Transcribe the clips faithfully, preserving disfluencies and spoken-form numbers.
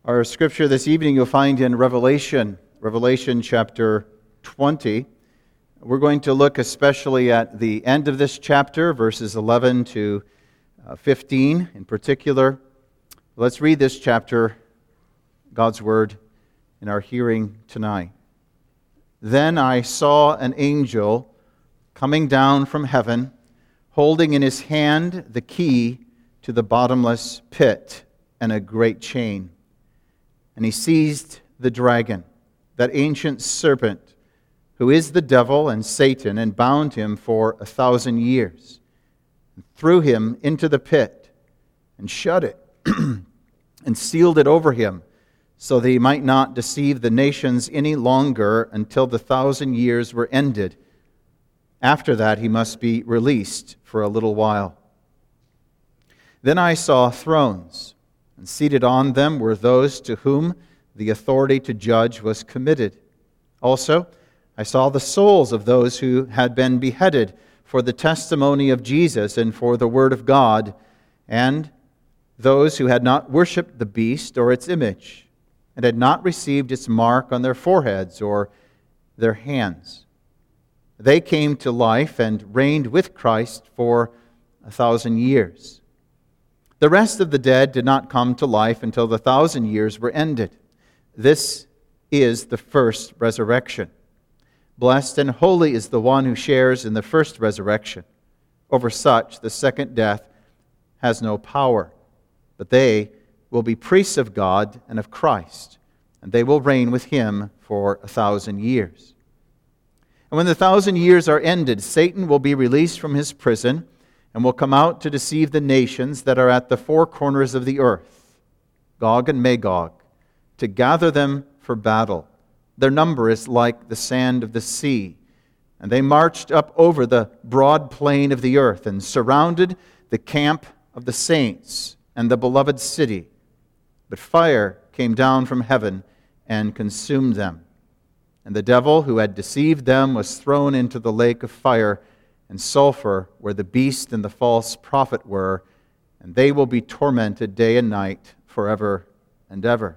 Our scripture this evening you'll find in Revelation, Revelation chapter twenty. We're going to look especially at the end of this chapter, verses eleven to fifteen in particular. Let's read this chapter, God's Word, in our hearing tonight. Then I saw an angel coming down from heaven, holding in his hand the key to the bottomless pit and a great chain. And he seized the dragon, that ancient serpent, who is the devil and Satan, and bound him for a thousand years, and threw him into the pit, and shut it, and sealed it over him, so that he might not deceive the nations any longer until the thousand years were ended. After that he must be released for a little while. Then I saw thrones, and seated on them were those to whom the authority to judge was committed. Also, I saw the souls of those who had been beheaded for the testimony of Jesus and for the word of God, and those who had not worshipped the beast or its image, and had not received its mark on their foreheads or their hands. They came to life and reigned with Christ for a thousand years. The rest of the dead did not come to life until the thousand years were ended. This is the first resurrection. Blessed and holy is the one who shares in the first resurrection. Over such, the second death has no power, but they will be priests of God and of Christ, and they will reign with him for a thousand years. And when the thousand years are ended, Satan will be released from his prison and will come out to deceive the nations that are at the four corners of the earth, Gog and Magog, to gather them for battle. Their number is like the sand of the sea. And they marched up over the broad plain of the earth and surrounded the camp of the saints and the beloved city. But fire came down from heaven and consumed them. And the devil who had deceived them was thrown into the lake of fire and sulfur, where the beast and the false prophet were, and they will be tormented day and night forever and ever.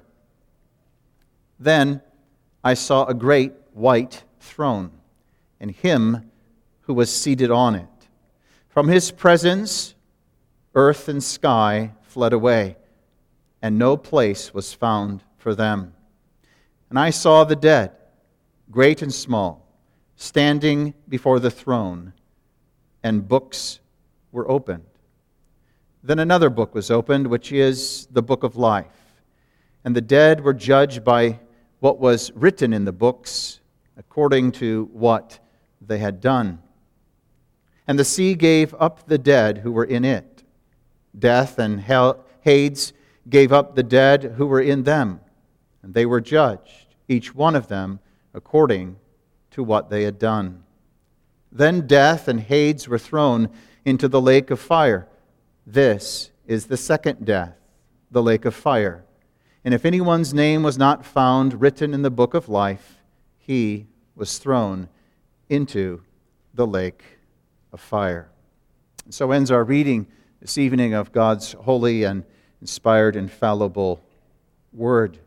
Then I saw a great white throne, and him who was seated on it. From his presence, earth and sky fled away, and no place was found for them. And I saw the dead, great and small, standing before the throne, and books were opened. Then another book was opened, which is the book of life. And the dead were judged by what was written in the books, according to what they had done. And the sea gave up the dead who were in it. Death and hell, Hades gave up the dead who were in them, and they were judged, each one of them according to what they had done. Then death and Hades were thrown into the lake of fire. This is the second death, the lake of fire. And if anyone's name was not found written in the book of life, he was thrown into the lake of fire. And so ends our reading this evening of God's holy and inspired, infallible word.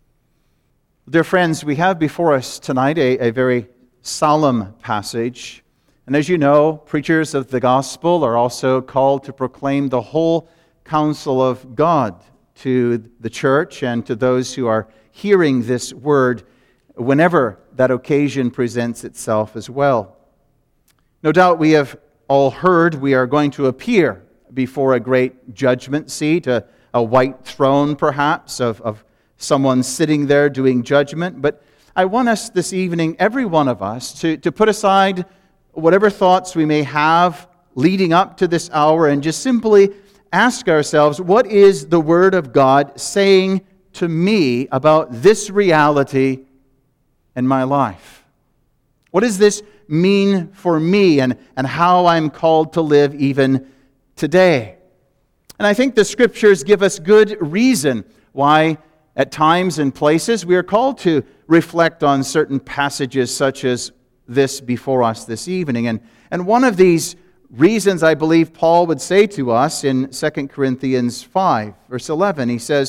Dear friends, we have before us tonight a, a very solemn passage. And as you know, preachers of the gospel are also called to proclaim the whole counsel of God to the church and to those who are hearing this word whenever that occasion presents itself as well. No doubt we have all heard we are going to appear before a great judgment seat, a, a white throne perhaps of, of someone sitting there doing judgment. But I want us this evening, every one of us, to, to put aside whatever thoughts we may have leading up to this hour and just simply ask ourselves, what is the Word of God saying to me about this reality in my life? What does this mean for me and, and how I'm called to live even today? And I think the Scriptures give us good reason why at times and places we are called to reflect on certain passages such as this before us this evening. And, and one of these reasons I believe Paul would say to us in Second Corinthians five, verse eleven, he says,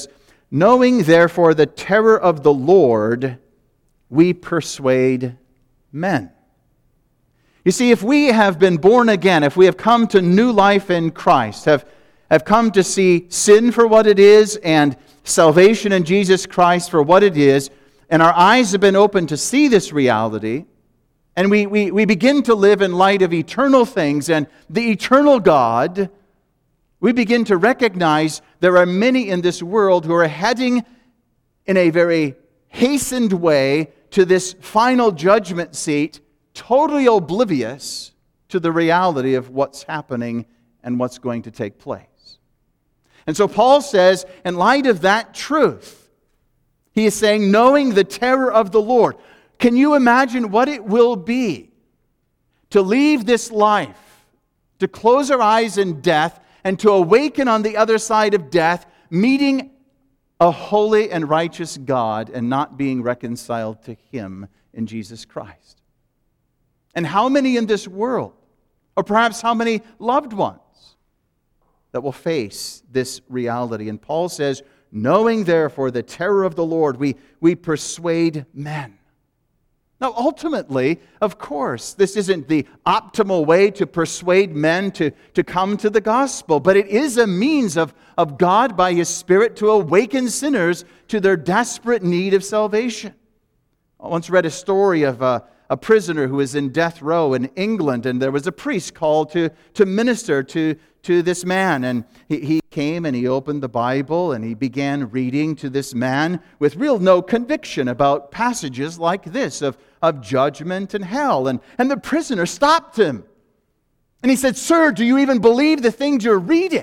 knowing therefore the terror of the Lord, we persuade men. You see, if we have been born again, if we have come to new life in Christ, have, have come to see sin for what it is and salvation in Jesus Christ for what it is, and our eyes have been opened to see this reality, and we, we, we begin to live in light of eternal things and the eternal God, we begin to recognize there are many in this world who are heading in a very hastened way to this final judgment seat, totally oblivious to the reality of what's happening and what's going to take place. And so Paul says, in light of that truth, he is saying, knowing the terror of the Lord. Can you imagine what it will be to leave this life, to close our eyes in death, and to awaken on the other side of death, meeting a holy and righteous God and not being reconciled to Him in Jesus Christ? And how many in this world, or perhaps how many loved ones, that will face this reality? And Paul says, knowing therefore the terror of the Lord, we, we persuade men. Now, ultimately, of course, this isn't the optimal way to persuade men to, to come to the gospel, but it is a means of, of God by His Spirit to awaken sinners to their desperate need of salvation. I once read a story of a, a prisoner who was in death row in England, and there was a priest called to, to minister to, to this man. And he, he came and he opened the Bible and he began reading to this man with real no conviction about passages like this of, of judgment and hell. And, and the prisoner stopped him. And he said, "Sir, do you even believe the things you're reading?"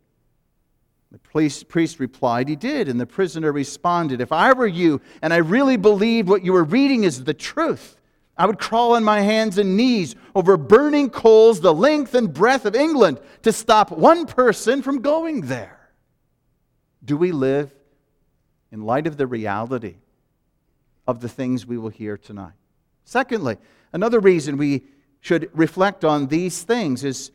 The priest, priest replied, he did. And the prisoner responded, "If I were you and I really believed what you were reading is the truth, I would crawl on my hands and knees over burning coals the length and breadth of England to stop one person from going there." Do we live in light of the reality of the things we will hear tonight? Secondly, another reason we should reflect on these things is,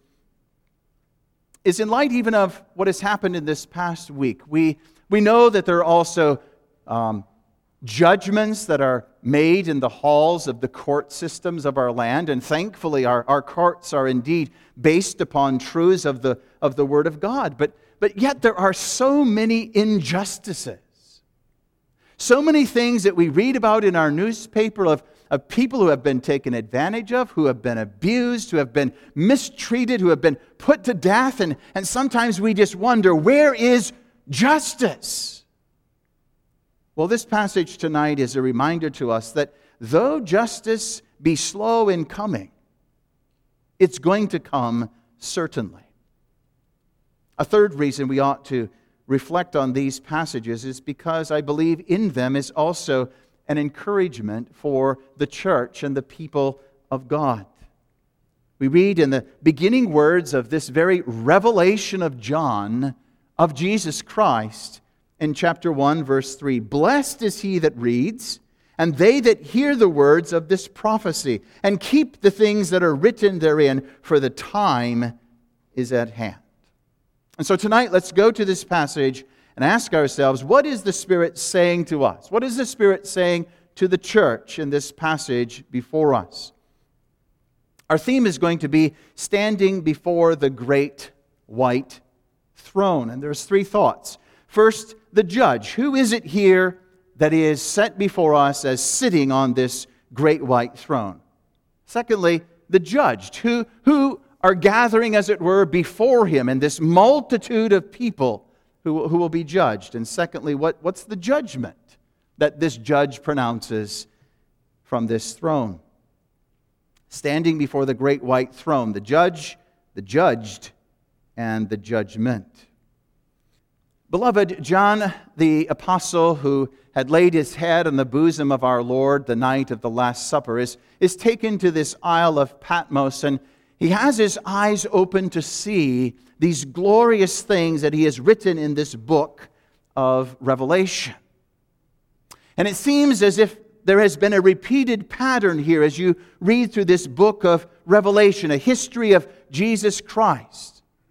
is in light even of what has happened in this past week. We, we know that there are also um, judgments that are made in the halls of the court systems of our land, and thankfully our, our courts are indeed based upon truths of the, of the Word of God. But, but yet there are so many injustices, so many things that we read about in our newspaper of, of people who have been taken advantage of, who have been abused, who have been mistreated, who have been put to death, and, and sometimes we just wonder, where is justice? Well, this passage tonight is a reminder to us that though justice be slow in coming, it's going to come certainly. A third reason we ought to reflect on these passages is because I believe in them is also an encouragement for the church and the people of God. We read in the beginning words of this very revelation of John of Jesus Christ in chapter one, verse three, "Blessed is he that reads, and they that hear the words of this prophecy, and keep the things that are written therein, for the time is at hand." And so tonight, let's go to this passage and ask ourselves, what is the Spirit saying to us? What is the Spirit saying to the church in this passage before us? Our theme is going to be standing before the great white throne. And there's three thoughts. First, the judge. Who is it here that is set before us as sitting on this great white throne? Secondly, the judged. Who, who are gathering, as it were, before Him in this multitude of people who, who will be judged? And secondly, what, what's the judgment that this judge pronounces from this throne? Standing before the great white throne, the judge, the judged, and the judgment. Beloved, John the Apostle, who had laid his head on the bosom of our Lord the night of the Last Supper, is, is taken to this Isle of Patmos, and he has his eyes open to see these glorious things that he has written in this book of Revelation. And it seems as if there has been a repeated pattern here as you read through this book of Revelation, a history of Jesus Christ.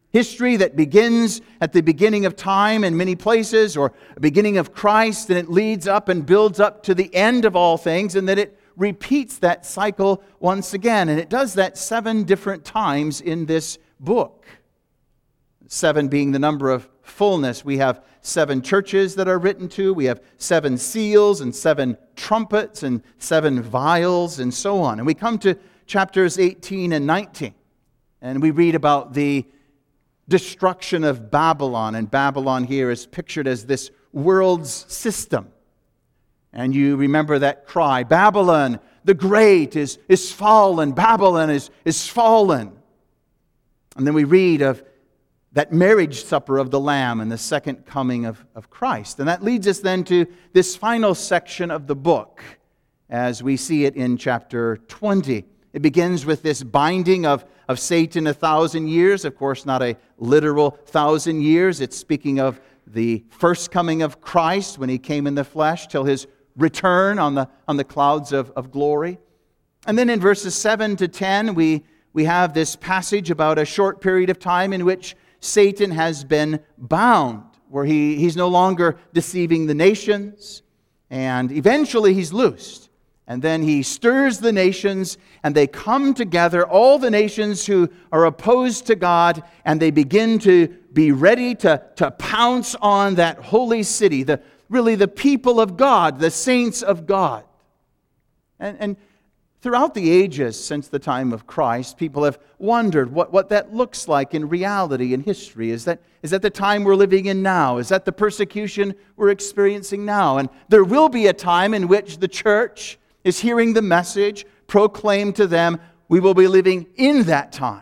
History that begins at the beginning of time in many places, or the beginning of Christ, and it leads up and builds up to the end of all things, and that it repeats that cycle once again. And it does that seven different times in this book. Seven being the number of fullness. We have seven churches that are written to. We have seven seals and seven trumpets and seven vials and so on. And we come to chapters eighteen and nineteen. And we read about the destruction of Babylon. And Babylon here is pictured as this world's system. And you remember that cry, Babylon the Great is, is fallen. Babylon is, is fallen. And then we read of that marriage supper of the Lamb and the second coming of, of Christ. And that leads us then to this final section of the book as we see it in chapter twenty. It begins with this binding of, of Satan a thousand years. Of course, not a literal thousand years. It's speaking of the first coming of Christ when He came in the flesh till His return on the, on the clouds of, of glory. And then in verses seven to ten, we, we have this passage about a short period of time in which Satan has been bound, where he, he's no longer deceiving the nations, and eventually he's loosed. And then he stirs the nations, and they come together, all the nations who are opposed to God, and they begin to be ready to, to pounce on that holy city, the really the people of God, the saints of God. And, and throughout the ages, since the time of Christ, people have wondered what, what that looks like in reality in history. Is that, is that the time we're living in now? Is that the persecution we're experiencing now? And there will be a time in which the church is hearing the message proclaimed to them. We will be living in that time.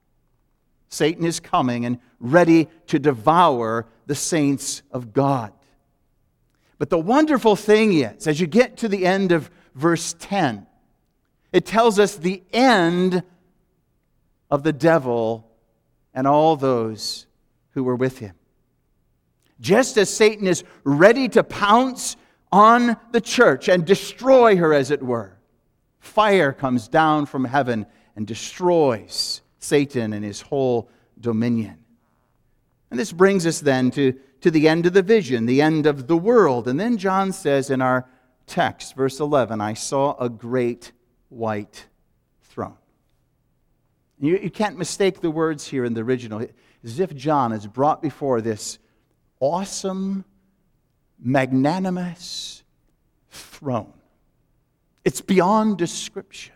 Satan is coming and ready to devour the saints of God. But the wonderful thing is, as you get to the end of verse ten, it tells us the end of the devil and all those who were with him. Just as Satan is ready to pounce on the church and destroy her, as it were, fire comes down from heaven and destroys Satan and his whole dominion. And this brings us then to, to the end of the vision, the end of the world. And then John says in our text, verse eleven, I saw a great white throne. You, you can't mistake the words here in the original. It's as if John has brought before this awesome, magnanimous throne. It's beyond description.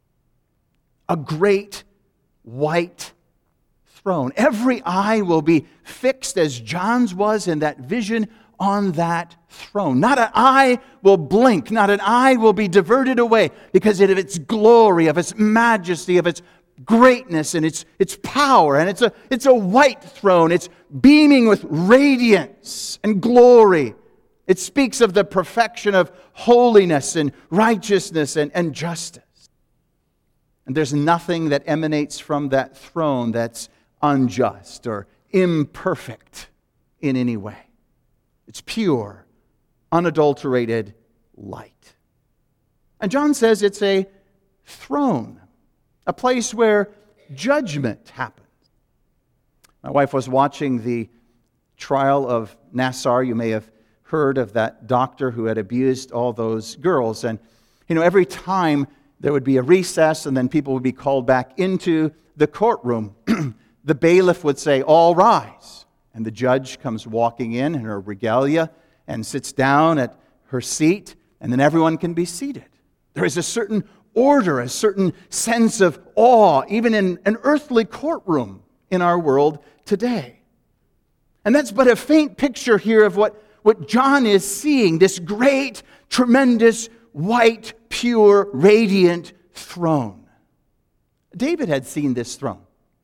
A great white throne. Every eye will be fixed, as John's was in that vision, on that throne. Not an eye will blink. Not an eye will be diverted away because of its glory, of its majesty, of its greatness and its, its power. And it's a, it's a white throne. It's beaming with radiance and glory. It speaks of the perfection of holiness and righteousness and, and justice. And there's nothing that emanates from that throne that's unjust or imperfect in any way. It's pure, unadulterated light. And John says it's a throne, a place where judgment happens. My wife was watching the trial of Nassar. You may have heard of that doctor who had abused all those girls. And, you know, every time there would be a recess and then people would be called back into the courtroom, the bailiff would say, all rise. And the judge comes walking in in her regalia and sits down at her seat, and then everyone can be seated. There is a certain order, a certain sense of awe, even in an earthly courtroom in our world today. And that's but a faint picture here of what, what John is seeing, this great, tremendous, white, pure, radiant throne. David had seen this throne.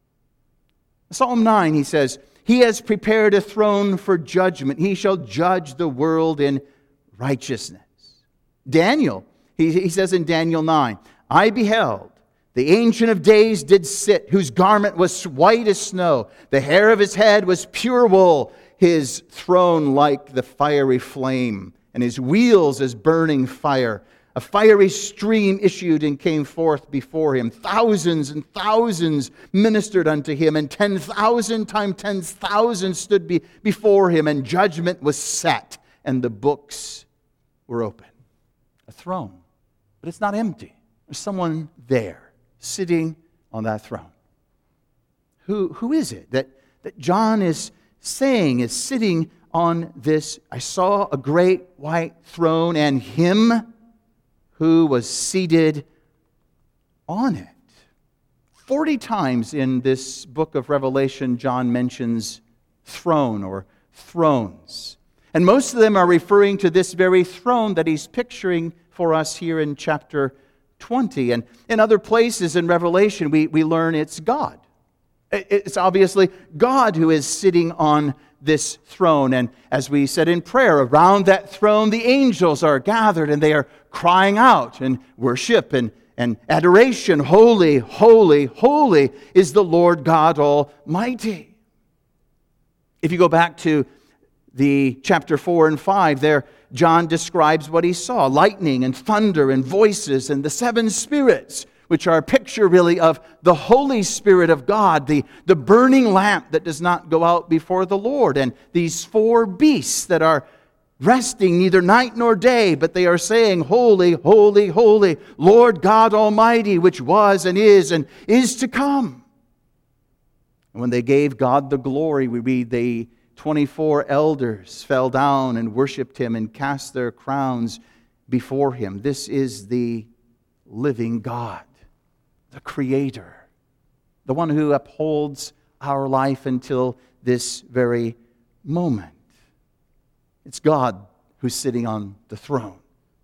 Psalm nine, he says, He has prepared a throne for judgment. He shall judge the world in righteousness. Daniel, he, he says in Daniel nine, I beheld, the Ancient of Days did sit, whose garment was white as snow. The hair of his head was pure wool, his throne like the fiery flame, and his wheels as burning fire. A fiery stream issued and came forth before him. Thousands and thousands ministered unto him, and ten thousand times ten thousand stood be- before him, and judgment was set, and the books were open. A throne, but it's not empty. There's someone there, sitting on that throne. Who, who is it that, that John is saying is sitting on this? I saw a great white throne, and him who was seated on it. Forty times in this book of Revelation, John mentions throne or thrones. And most of them are referring to this very throne that he's picturing for us here in chapter twenty. And in other places in Revelation, we, we learn it's God. It's obviously God who is sitting on this throne. And as we said in prayer, around that throne the angels are gathered, and they are crying out in worship and, and adoration. Holy, holy, holy is the Lord God Almighty. If you go back to the chapter four and five, there John describes what he saw: lightning and thunder and voices and the seven spirits, which are a picture really of the Holy Spirit of God, the, the burning lamp that does not go out before the Lord, and these four beasts that are resting neither night nor day, but they are saying, Holy, holy, holy, Lord God Almighty, which was and is and is to come. And when they gave God the glory, we read the twenty-four elders fell down and worshiped him and cast their crowns before him. This is the living God, the Creator, the one who upholds our life until this very moment. It's God who's sitting on the throne.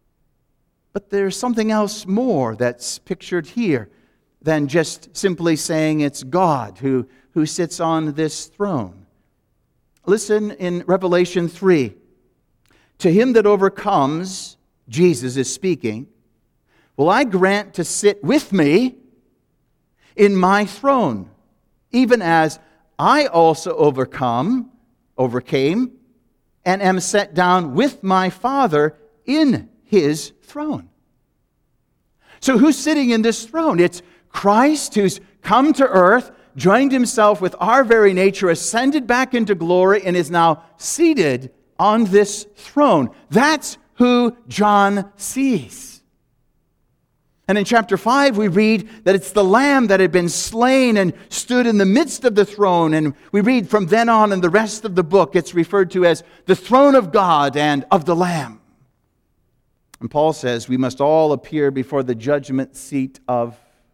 But there's something else more that's pictured here than just simply saying it's God who, who sits on this throne. Listen in Revelation three. To him that overcomes, Jesus is speaking, will I grant to sit with me in my throne, even as I also overcome, overcame, and am set down with my Father in his throne. So who's sitting in this throne? It's Christ, who's come to earth, joined himself with our very nature, ascended back into glory, and is now seated on this throne. That's who John sees. And in chapter five, we read that it's the Lamb that had been slain and stood in the midst of the throne. And we read from then on in the rest of the book, it's referred to as the throne of God and of the Lamb. And Paul says we must all appear before the judgment seat of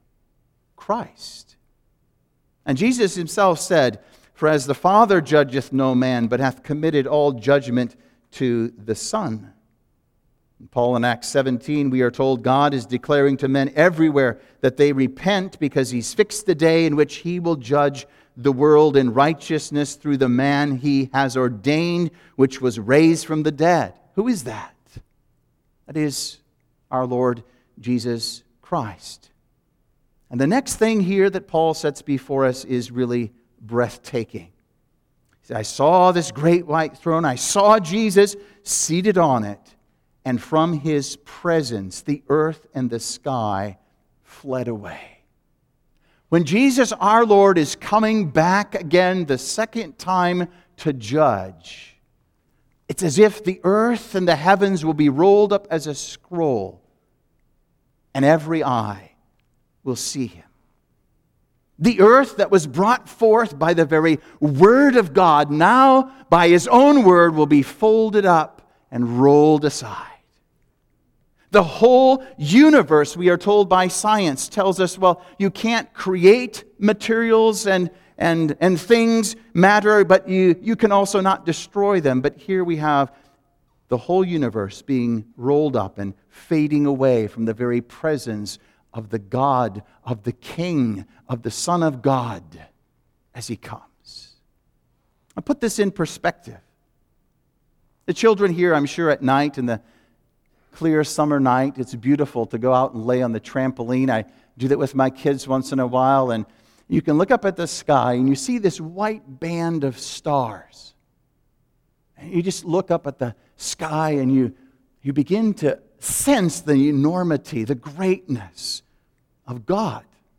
Christ. And Jesus himself said, For as the Father judgeth no man, but hath committed all judgment to the Son. In Paul in Acts seventeen, we are told God is declaring to men everywhere that they repent, because he's fixed the day in which he will judge the world in righteousness through the man he has ordained, which was raised from the dead. Who is that? That is our Lord Jesus Christ. And the next thing here that Paul sets before us is really breathtaking. He said, I saw this great white throne. I saw Jesus seated on it. And from his presence, the earth and the sky fled away. When Jesus our Lord is coming back again the second time to judge, it's as if the earth and the heavens will be rolled up as a scroll, and every eye will see him. The earth that was brought forth by the very Word of God, now by his own word will be folded up and rolled aside. The whole universe, we are told by science, tells us, well, you can't create materials and, and, and things, matter, but you, you can also not destroy them. But here we have the whole universe being rolled up and fading away from the very presence of the God, of the King, of the Son of God as he comes. I put this in perspective. The children here, I'm sure, at night in the clear summer night, it's beautiful to go out and lay on the trampoline. I do that with my kids once in a while, and you can look up at the sky and you see this white band of stars. And you just look up at the sky and you, you begin to sense the enormity, the greatness of God.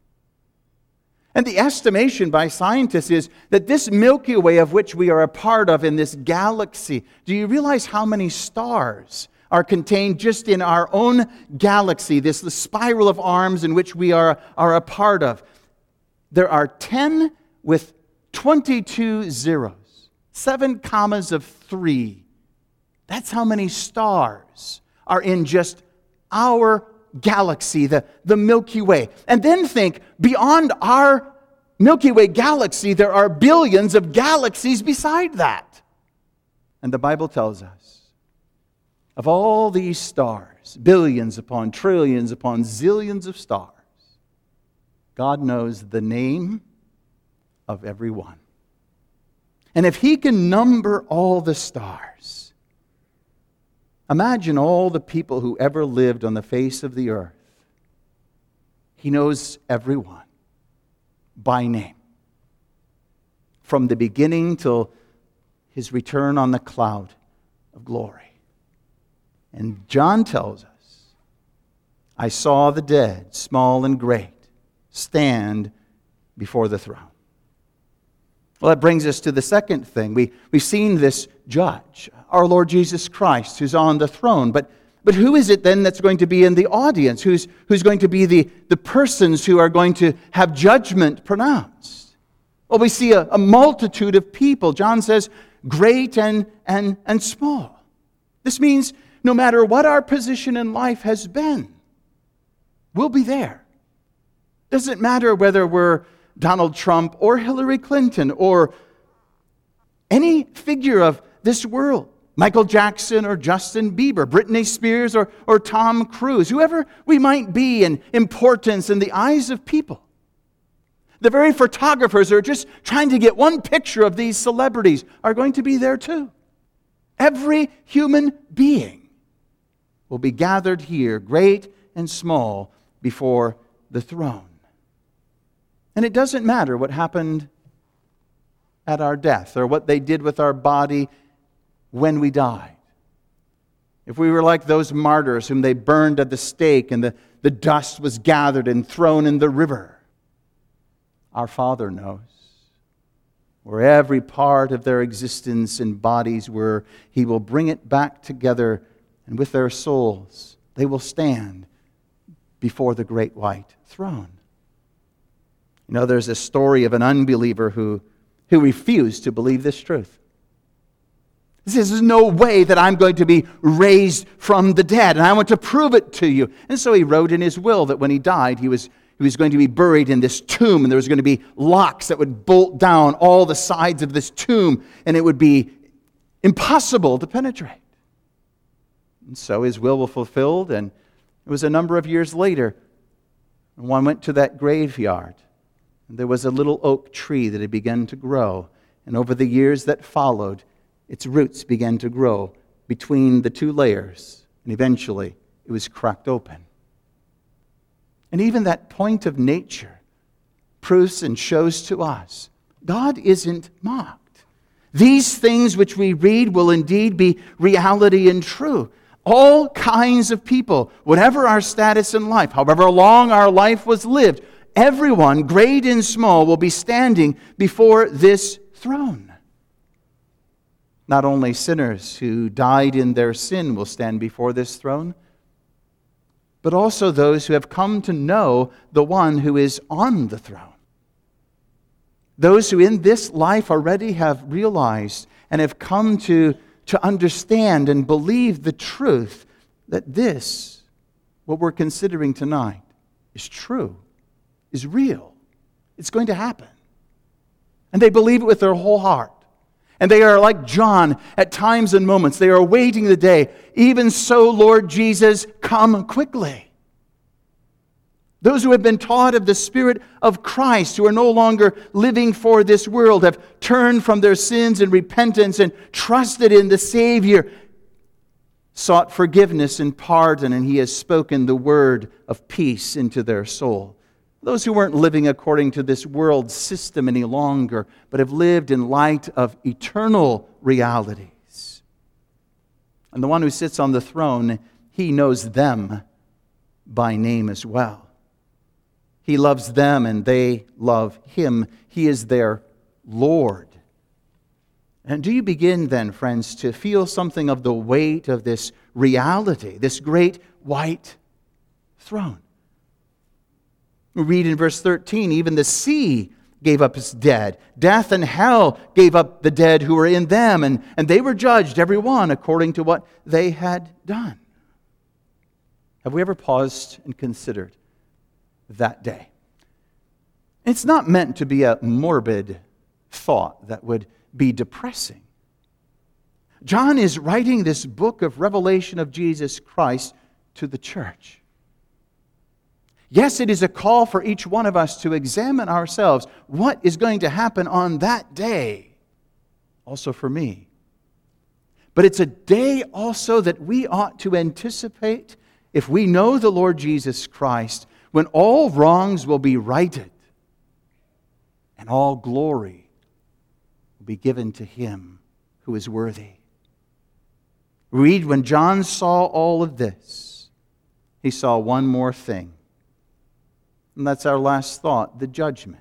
And the estimation by scientists is that this Milky Way of which we are a part of in this galaxy, do you realize how many stars are contained just in our own galaxy, this the spiral of arms in which we are, are a part of? There are ten with twenty-two zeros, seven commas of three. That's how many stars are in just our galaxy, the, the Milky Way. And then think, beyond our Milky Way galaxy, there are billions of galaxies beside that. And the Bible tells us, of all these stars, billions upon trillions upon zillions of stars, God knows the name of every one. And if He can number all the stars, imagine all the people who ever lived on the face of the earth. He knows everyone by name, from the beginning till His return on the cloud of glory. And John tells us, I saw the dead, small and great, stand before the throne. Well, that brings us to the second thing. We, we've seen this judge, our Lord Jesus Christ, who's on the throne. But, but who is it then that's going to be in the audience? Who's, who's going to be the, the persons who are going to have judgment pronounced? Well, we see a, a multitude of people. John says, great and, and, and small. This means no matter what our position in life has been, we'll be there. Doesn't matter whether we're Donald Trump or Hillary Clinton or any figure of this world, Michael Jackson or Justin Bieber, Britney Spears or, or Tom Cruise, whoever we might be in importance in the eyes of people. The very photographers who are just trying to get one picture of these celebrities are going to be there too. Every human being will be gathered here, great and small, before the throne. And it doesn't matter what happened at our death or what they did with our body when we died. If we were like those martyrs whom they burned at the stake and the, the dust was gathered and thrown in the river, our Father knows where every part of their existence and bodies were. He will bring it back together, and with their souls they will stand before the great white throne. You know, there's a story of an unbeliever who, who refused to believe this truth. He says, there's no way that I'm going to be raised from the dead, and I want to prove it to you. And so he wrote in his will that when he died, he was, he was going to be buried in this tomb, and there was going to be locks that would bolt down all the sides of this tomb, and it would be impossible to penetrate. And so his will was fulfilled, and it was a number of years later, and one went to that graveyard. And there was a little oak tree that had begun to grow. And over the years that followed, its roots began to grow between the two layers. And eventually, it was cracked open. And even that point of nature proves and shows to us, God isn't mocked. These things which we read will indeed be reality and true. All kinds of people, whatever our status in life, however long our life was lived, everyone, great and small, will be standing before this throne. Not only sinners who died in their sin will stand before this throne, but also those who have come to know the one who is on the throne. Those who in this life already have realized and have come to, to understand and believe the truth that this, what we're considering tonight, is true. Is real. It's going to happen. And they believe it with their whole heart. And they are like John at times and moments. They are awaiting the day. Even so, Lord Jesus, come quickly. Those who have been taught of the Spirit of Christ, who are no longer living for this world, have turned from their sins in repentance and trusted in the Savior, sought forgiveness and pardon, and He has spoken the word of peace into their soul. Those who weren't living according to this world system any longer, but have lived in light of eternal realities. And the one who sits on the throne, He knows them by name as well. He loves them and they love Him. He is their Lord. And do you begin then, friends, to feel something of the weight of this reality, this great white throne? We read in verse thirteen, even the sea gave up its dead. Death and hell gave up the dead who were in them, and, and they were judged, every one, according to what they had done. Have we ever paused and considered that day? It's not meant to be a morbid thought that would be depressing. John is writing this book of revelation of Jesus Christ to the church. Yes, it is a call for each one of us to examine ourselves. What is going to happen on that day? Also for me. But it's a day also that we ought to anticipate, if we know the Lord Jesus Christ, when all wrongs will be righted and all glory will be given to Him who is worthy. Read, when John saw all of this, he saw one more thing. And that's our last thought, the judgment.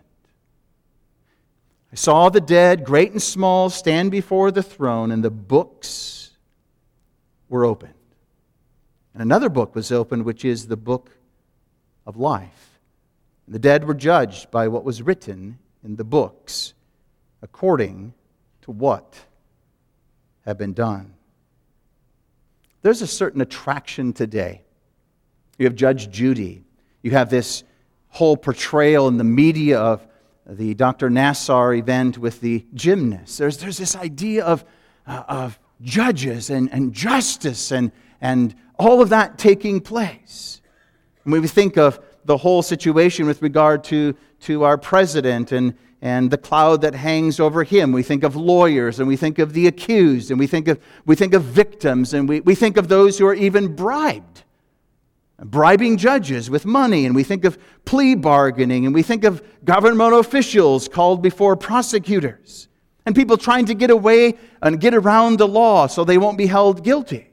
I saw the dead, great and small, stand before the throne, and the books were opened. And another book was opened, which is the book of life. And the dead were judged by what was written in the books, according to what had been done. There's a certain attraction today. You have Judge Judy. You have this whole portrayal in the media of the Doctor Nassar event with the gymnasts. There's, there's this idea of, uh, of judges and, and justice and, and all of that taking place. And when we think of the whole situation with regard to, to our president and, and the cloud that hangs over him, we think of lawyers and we think of the accused and we think of, we think of victims and we, we think of those who are even bribed. Bribing judges with money, and we think of plea bargaining, and we think of government officials called before prosecutors, and people trying to get away and get around the law so they won't be held guilty.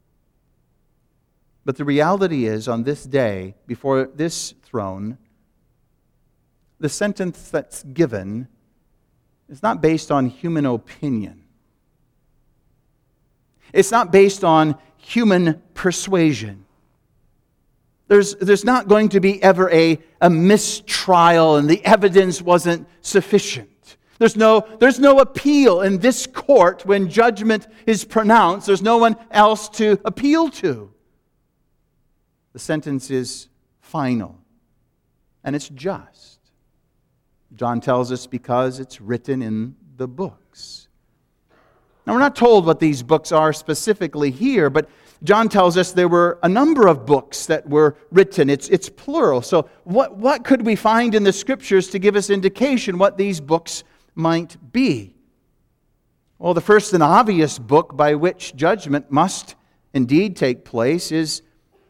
But the reality is, on this day, before this throne, the sentence that's given is not based on human opinion. It's not based on human persuasion. There's, there's not going to be ever a, a mistrial and the evidence wasn't sufficient. There's no, there's no appeal in this court when judgment is pronounced. There's no one else to appeal to. The sentence is final and it's just. John tells us because it's written in the books. Now, we're not told what these books are specifically here, but John tells us there were a number of books that were written. It's, it's plural. So what, what could we find in the Scriptures to give us indication what these books might be? Well, the first and obvious book by which judgment must indeed take place is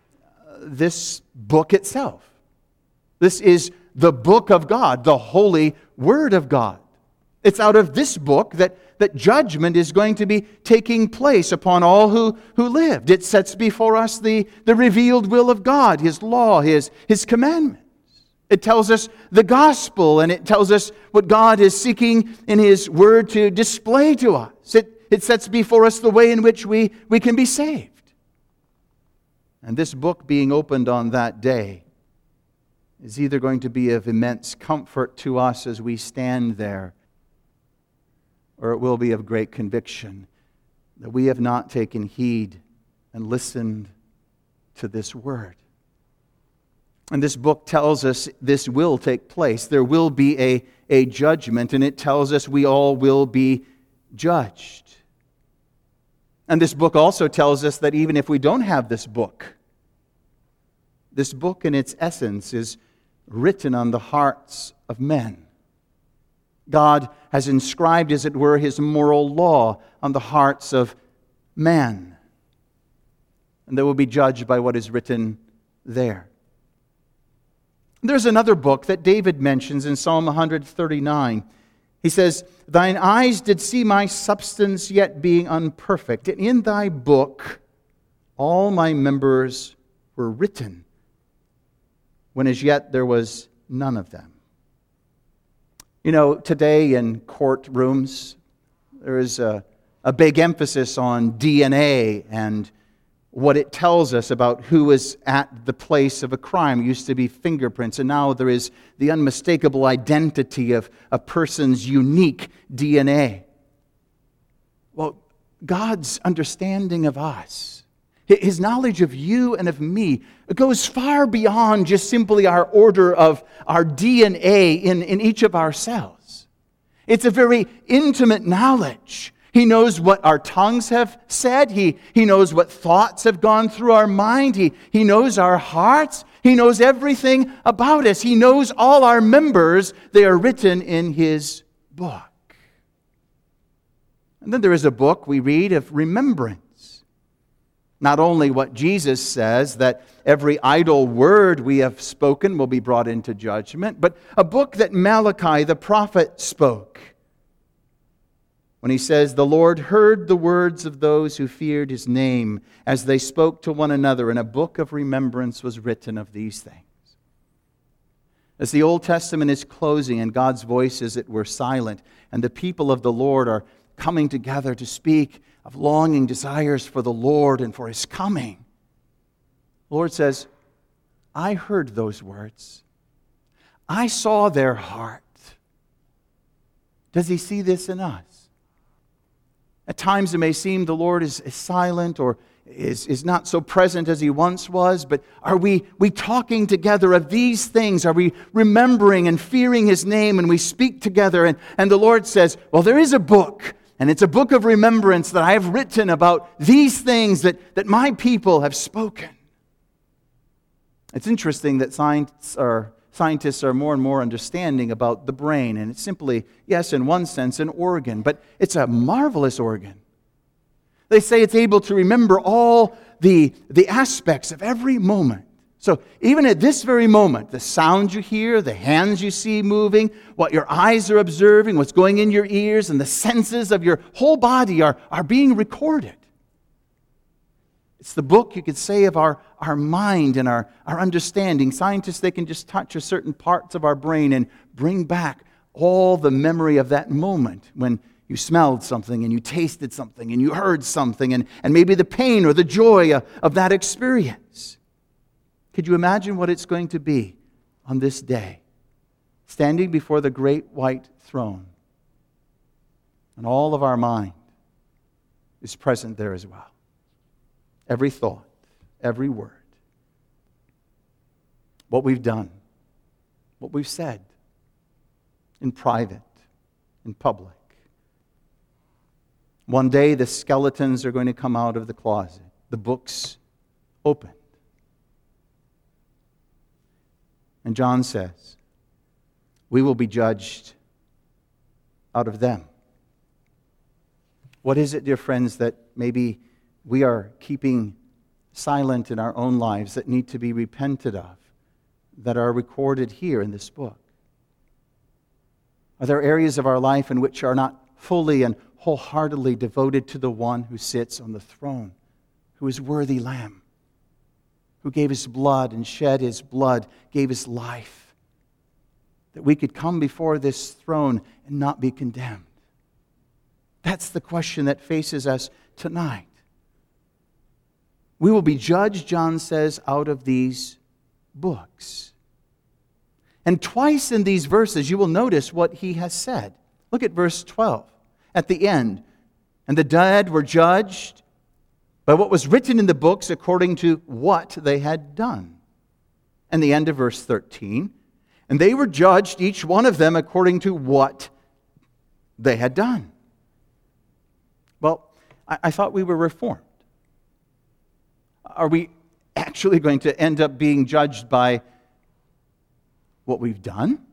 this book itself. This is the book of God, the holy Word of God. It's out of this book that, that judgment is going to be taking place upon all who, who lived. It sets before us the, the revealed will of God, His law, His, His commandments. It tells us the gospel, and it tells us what God is seeking in His Word to display to us. It, it sets before us the way in which we, we can be saved. And this book being opened on that day is either going to be of immense comfort to us as we stand there, or it will be of great conviction that we have not taken heed and listened to this word. And this book tells us this will take place. There will be a, a judgment, and it tells us we all will be judged. And this book also tells us that even if we don't have this book, this book in its essence is written on the hearts of men. God has inscribed, as it were, His moral law on the hearts of man. And they will be judged by what is written there. There's another book that David mentions in Psalm one thirty-nine. He says, "Thine eyes did see my substance yet being unperfect, and in thy book all my members were written, when as yet there was none of them. You know, today in courtrooms, there is a, a big emphasis on D N A and what it tells us about who is at the place of a crime. It used to be fingerprints, and now there is the unmistakable identity of a person's unique D N A. Well, God's understanding of us, His knowledge of you and of me, it goes far beyond just simply our order of our D N A in, in each of our cells. It's a very intimate knowledge. He knows what our tongues have said. He, he knows what thoughts have gone through our mind. He, he knows our hearts. He knows everything about us. He knows all our members. They are written in His book. And then there is a book we read of remembrance. Not only what Jesus says, that every idle word we have spoken will be brought into judgment, but a book that Malachi the prophet spoke. When he says, "The Lord heard the words of those who feared His name as they spoke to one another, and a book of remembrance was written of these things." As the Old Testament is closing and God's voice, as it were, silent, and the people of the Lord are coming together to speak of longing desires for the Lord and for His coming, the Lord says, "I heard those words. I saw their heart." Does He see this in us? At times it may seem the Lord is, is silent or is, is not so present as He once was, but are we, we talking together of these things? Are we remembering and fearing His name, and we speak together? And, and the Lord says, well, there is a book, and it's a book of remembrance that I have written about these things that, that my people have spoken. It's interesting that science are Scientists are more and more understanding about the brain, and it's simply, yes, in one sense, an organ, but it's a marvelous organ. They say it's able to remember all the, the aspects of every moment. So even at this very moment, the sounds you hear, the hands you see moving, what your eyes are observing, what's going in your ears, and the senses of your whole body are, are being recorded. It's the book, you could say, of our, our mind and our, our understanding. Scientists, they can just touch a certain parts of our brain and bring back all the memory of that moment when you smelled something and you tasted something and you heard something, and, and maybe the pain or the joy of, of that experience. Could you imagine what it's going to be on this day, standing before the great white throne, and all of our mind is present there as well? Every thought, every word, what we've done, what we've said, in private, in public. One day the skeletons are going to come out of the closet, the books opened. And John says, we will be judged out of them. What is it, dear friends, that maybe we are keeping silent in our own lives that need to be repented of, that are recorded here in this book? Are there areas of our life in which are not fully and wholeheartedly devoted to the one who sits on the throne, who is worthy Lamb, who gave His blood and shed His blood, gave His life, that we could come before this throne and not be condemned? That's the question that faces us tonight. We will be judged, John says, out of these books. And twice in these verses, you will notice what he has said. Look at verse twelve. At the end, "And the dead were judged by what was written in the books according to what they had done." And the end of verse thirteen, "And they were judged, each one of them, according to what they had done." Well, I, I thought we were Reformed. Are we actually going to end up being judged by what we've done?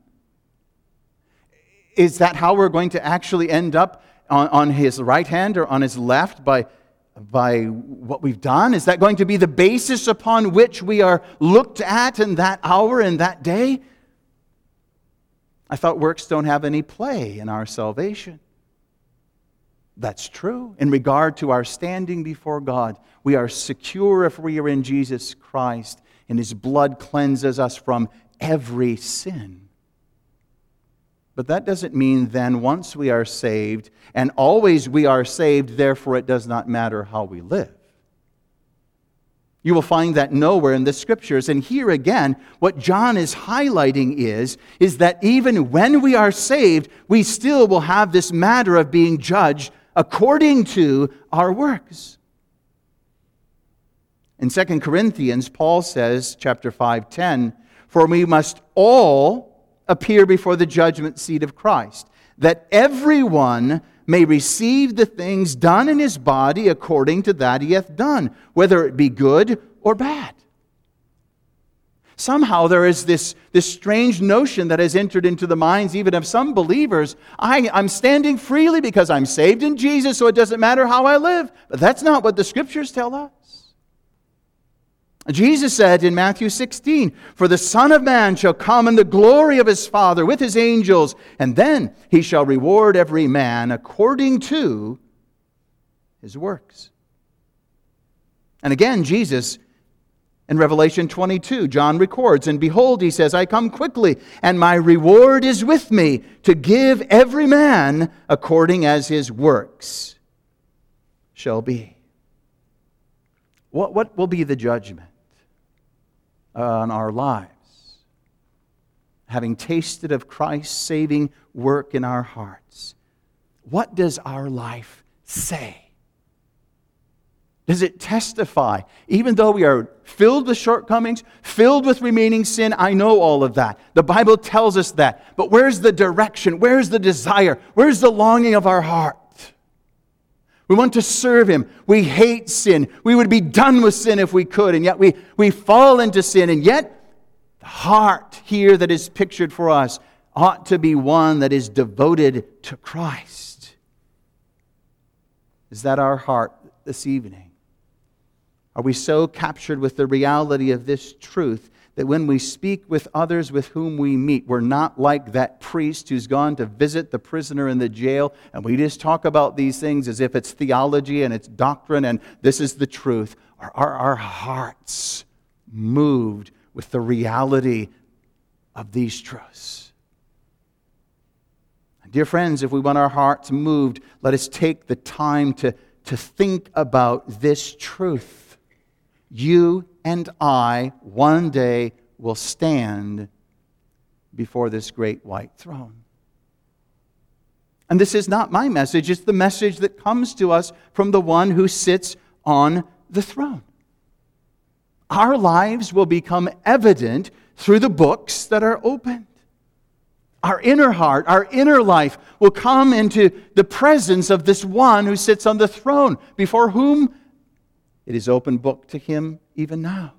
Is that how we're going to actually end up on, on His right hand or on His left, by, by what we've done? Is that going to be the basis upon which we are looked at in that hour and that day? I thought works don't have any play in our salvation. That's true. In regard to our standing before God, we are secure if we are in Jesus Christ, and His blood cleanses us from every sin. But that doesn't mean then once we are saved, and always we are saved, therefore it does not matter how we live. You will find that nowhere in the Scriptures. And here again, what John is highlighting is, is that even when we are saved, we still will have this matter of being judged according to our works. In Second Corinthians, Paul says, chapter five ten, "For we must all appear before the judgment seat of Christ, that everyone may receive the things done in his body according to that he hath done, whether it be good or bad." Somehow there is this, this strange notion that has entered into the minds even of some believers. I, I'm standing freely because I'm saved in Jesus, so it doesn't matter how I live. But that's not what the Scriptures tell us. Jesus said in Matthew sixteen, "For the Son of Man shall come in the glory of His Father with His angels, and then He shall reward every man according to his works." And again, Jesus, in Revelation twenty-two, John records, "And behold," He says, "I come quickly, and my reward is with me, to give every man according as his works shall be." What, what will be the judgment on our lives? Having tasted of Christ's saving work in our hearts, what does our life say? Does it testify? Even though we are filled with shortcomings, filled with remaining sin, I know all of that. The Bible tells us that. But where's the direction? Where's the desire? Where's the longing of our heart? We want to serve Him. We hate sin. We would be done with sin if we could. And yet we, we fall into sin. And yet the heart here that is pictured for us ought to be one that is devoted to Christ. Is that our heart this evening? Are we so captured with the reality of this truth that when we speak with others with whom we meet, we're not like that priest who's gone to visit the prisoner in the jail, and we just talk about these things as if it's theology and it's doctrine and this is the truth? Or are our hearts moved with the reality of these truths? Dear friends, if we want our hearts moved, let us take the time to, to think about this truth. You and I one day will stand before this great white throne. And this is not my message, it's the message that comes to us from the one who sits on the throne. Our lives will become evident through the books that are opened. Our inner heart, our inner life will come into the presence of this one who sits on the throne, before whom it is open book to Him even now.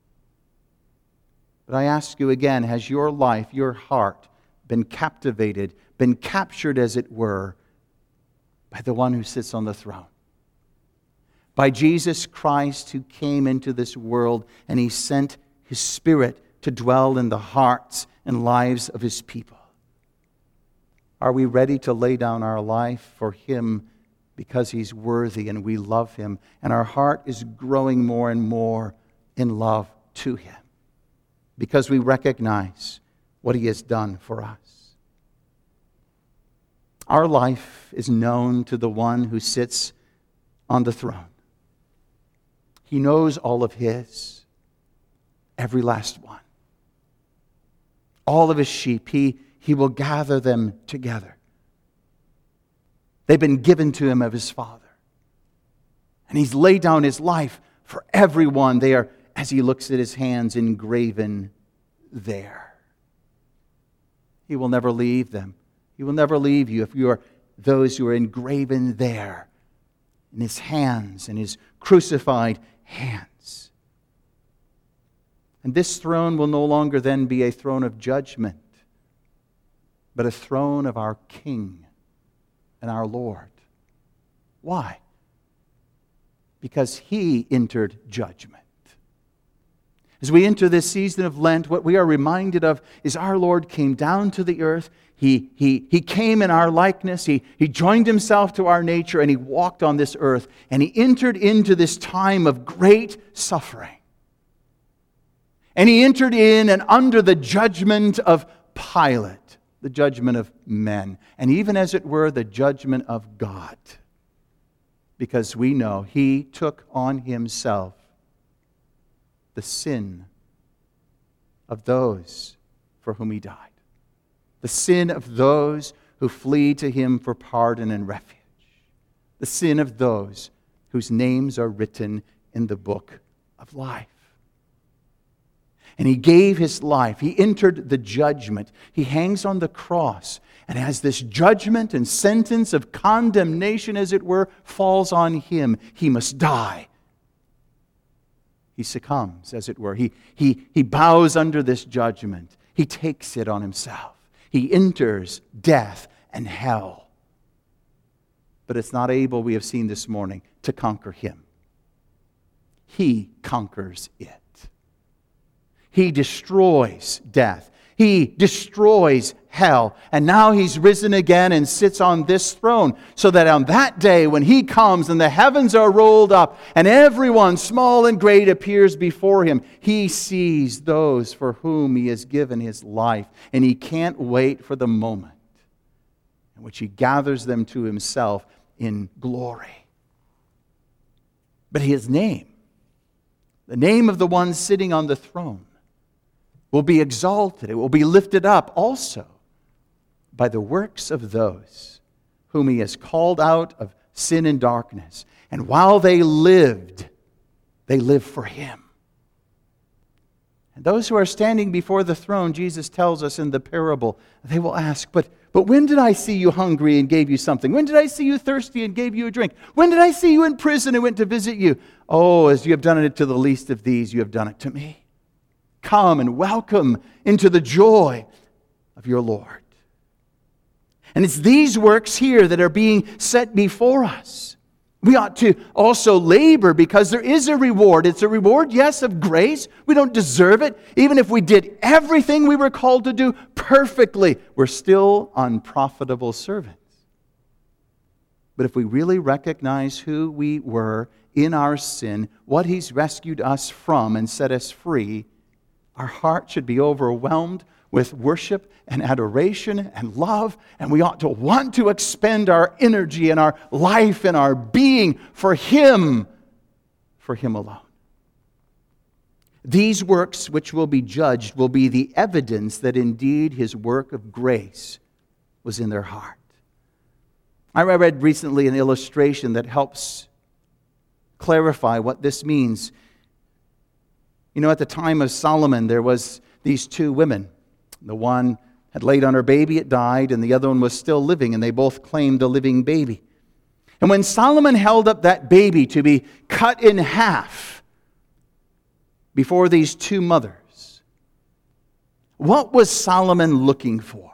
But I ask you again, has your life, your heart, been captivated, been captured as it were, by the one who sits on the throne? By Jesus Christ, who came into this world and He sent His Spirit to dwell in the hearts and lives of His people. Are we ready to lay down our life for Him because He's worthy and we love Him, and our heart is growing more and more in love to Him because we recognize what He has done for us? Our life is known to the one who sits on the throne. He knows all of His, every last one. All of His sheep, He, he will gather them together. They've been given to Him of His Father. And He's laid down His life for everyone. They are, as He looks at His hands, engraven there. He will never leave them. He will never leave you if you are those who are engraven there in His hands, in His crucified hands. And this throne will no longer then be a throne of judgment, but a throne of our King and our Lord. Why? Because He entered judgment. As we enter this season of Lent, what we are reminded of is our Lord came down to the earth. He He, he, he came in our likeness. He, he joined himself to our nature, and he walked on this earth. And he entered into this time of great suffering. And he entered in and under the judgment of Pilate, the judgment of men, and even as it were, the judgment of God. Because we know he took on himself the sin of those for whom he died. The sin of those who flee to him for pardon and refuge. The sin of those whose names are written in the book of life. And he gave his life. He entered the judgment. He hangs on the cross. And as this judgment and sentence of condemnation, as it were, falls on him, he must die. He succumbs, as it were. He, he, he bows under this judgment. He takes it on himself. He enters death and hell. But it's not able, we have seen this morning, to conquer him. He conquers it. He destroys death. He destroys hell. And now he's risen again and sits on this throne, so that on that day when he comes and the heavens are rolled up and everyone, small and great, appears before him, he sees those for whom he has given his life. And he can't wait for the moment in which he gathers them to himself in glory. But his name, the name of the one sitting on the throne, will be exalted. It will be lifted up also by the works of those whom he has called out of sin and darkness. And while they lived, they lived for him. And those who are standing before the throne, Jesus tells us in the parable, they will ask, but, but when did I see you hungry and gave you something? When did I see you thirsty and gave you a drink? When did I see you in prison and went to visit you? Oh, as you have done it to the least of these, you have done it to me. Come and welcome into the joy of your Lord. And it's these works here that are being set before us. We ought to also labor because there is a reward. It's a reward, yes, of grace. We don't deserve it. Even if we did everything we were called to do perfectly, we're still unprofitable servants. But if we really recognize who we were in our sin, what he's rescued us from and set us free, our heart should be overwhelmed with worship and adoration and love, and we ought to want to expend our energy and our life and our being for him, for him alone. These works which will be judged will be the evidence that indeed his work of grace was in their heart. I read recently an illustration that helps clarify what this means. You know, at the time of Solomon, there was these two women. The one had laid on her baby, it died, and the other one was still living, and they both claimed a living baby. And when Solomon held up that baby to be cut in half before these two mothers, what was Solomon looking for?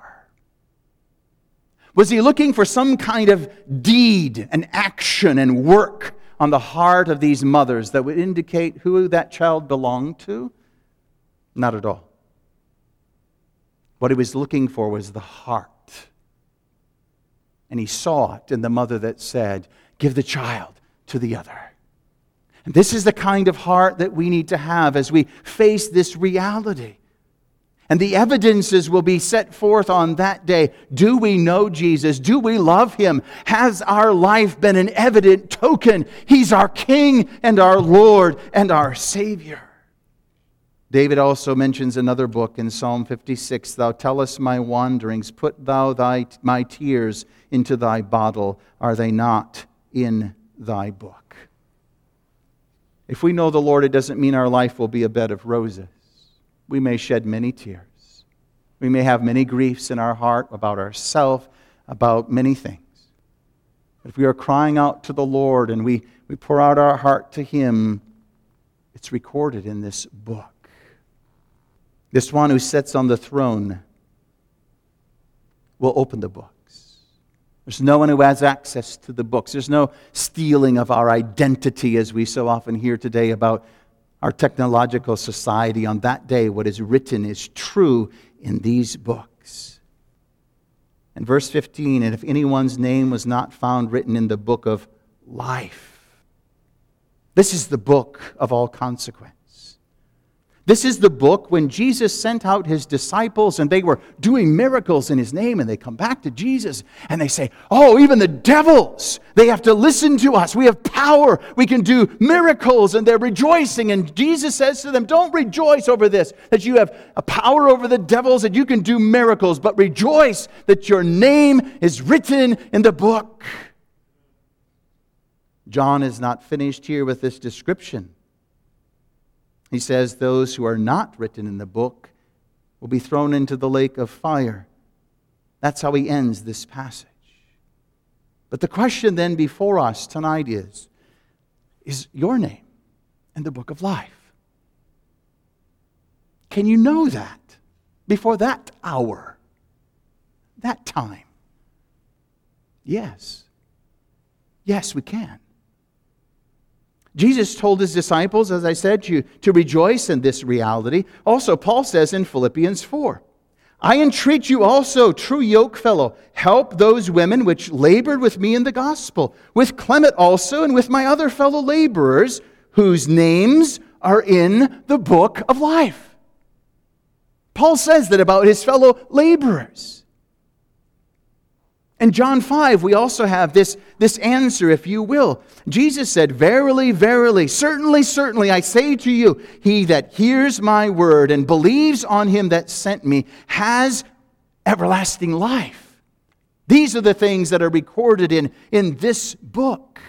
Was he looking for some kind of deed and action and work on the heart of these mothers that would indicate who that child belonged to? Not at all. What he was looking for was the heart. And he saw it in the mother that said, give the child to the other. And this is the kind of heart that we need to have as we face this reality. And the evidences will be set forth on that day. Do we know Jesus? Do we love him? Has our life been an evident token? He's our King and our Lord and our Savior. David also mentions another book in Psalm fifty-six. Thou tellest my wanderings, put thou thy, my tears into thy bottle. Are they not in thy book? If we know the Lord, it doesn't mean our life will be a bed of roses. We may shed many tears. We may have many griefs in our heart about ourselves, about many things. If we are crying out to the Lord and we, we pour out our heart to him, it's recorded in this book. This one who sits on the throne will open the books. There's no one who has access to the books. There's no stealing of our identity, as we so often hear today about our technological society. On that day, what is written is true in these books. And verse fifteen, and if anyone's name was not found written in the book of life. This is the book of all consequence. This is the book when Jesus sent out His disciples and they were doing miracles in His name, and they come back to Jesus and they say, oh, even the devils, they have to listen to us. We have power. We can do miracles, and they're rejoicing. And Jesus says to them, don't rejoice over this, that you have a power over the devils, that you can do miracles, but rejoice that your name is written in the book. John is not finished here with this description. He says those who are not written in the book will be thrown into the lake of fire. That's how he ends this passage. But the question then before us tonight is, is your name in the book of life? Can you know that before that hour, that time? Yes. Yes, we can. Jesus told His disciples, as I said, to, to rejoice in this reality. Also, Paul says in Philippians four, I entreat you also, true yokefellow, help those women which labored with me in the gospel, with Clement also, and with my other fellow laborers, whose names are in the book of life. Paul says that about his fellow laborers. In John five, we also have this, this answer, if you will. Jesus said, verily, verily, certainly, certainly, I say to you, he that hears my word and believes on Him that sent me has everlasting life. These are the things that are recorded in, in this book.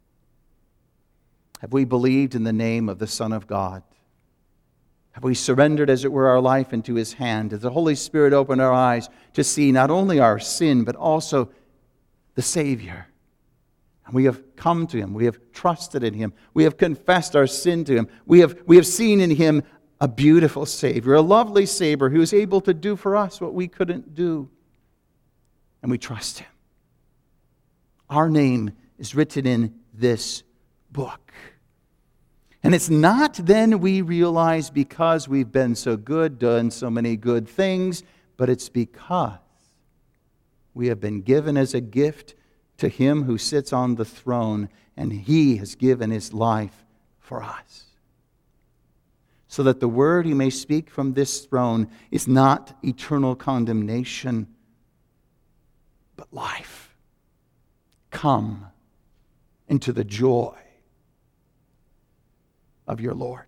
Have we believed in the name of the Son of God? Have we surrendered, as it were, our life into His hand? Has the Holy Spirit opened our eyes to see not only our sin, but also the Savior? And we have come to Him. We have trusted in Him. We have confessed our sin to Him. We have, we have seen in Him a beautiful Savior, a lovely Savior who is able to do for us what we couldn't do. And we trust Him. Our name is written in this book. And it's not then we realize because we've been so good, done so many good things, but it's because we have been given as a gift to Him who sits on the throne, and He has given His life for us. So that the word He may speak from this throne is not eternal condemnation, but life. Come into the joy of your Lord.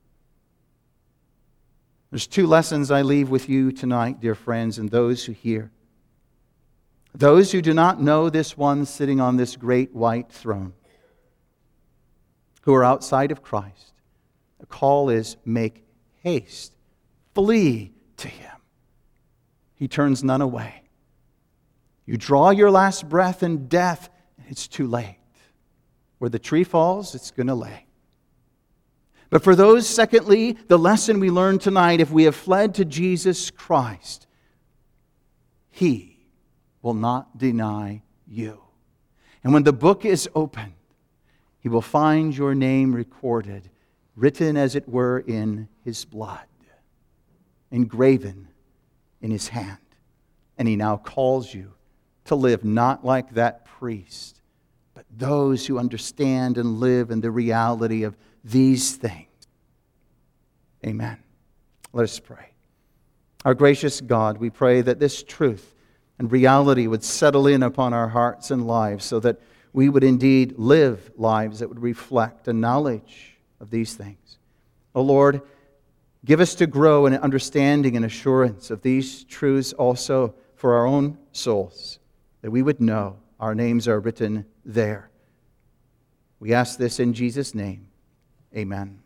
There's two lessons I leave with you tonight, dear friends, and those who hear. Those who do not know this one sitting on this great white throne, who are outside of Christ, the call is make haste, flee to Him. He turns none away. You draw your last breath in death, and it's too late. Where the tree falls, it's going to lay. But for those, secondly, the lesson we learned tonight, if we have fled to Jesus Christ, He will not deny you. And when the book is opened, He will find your name recorded, written as it were in His blood, engraven in His hand. And He now calls you to live not like that priest, but those who understand and live in the reality of these things. Amen. Let us pray. Our gracious God, we pray that this truth and reality would settle in upon our hearts and lives so that we would indeed live lives that would reflect a knowledge of these things. O Lord, give us to grow in understanding and assurance of these truths also for our own souls, that we would know our names are written there. We ask this in Jesus' name. Amen.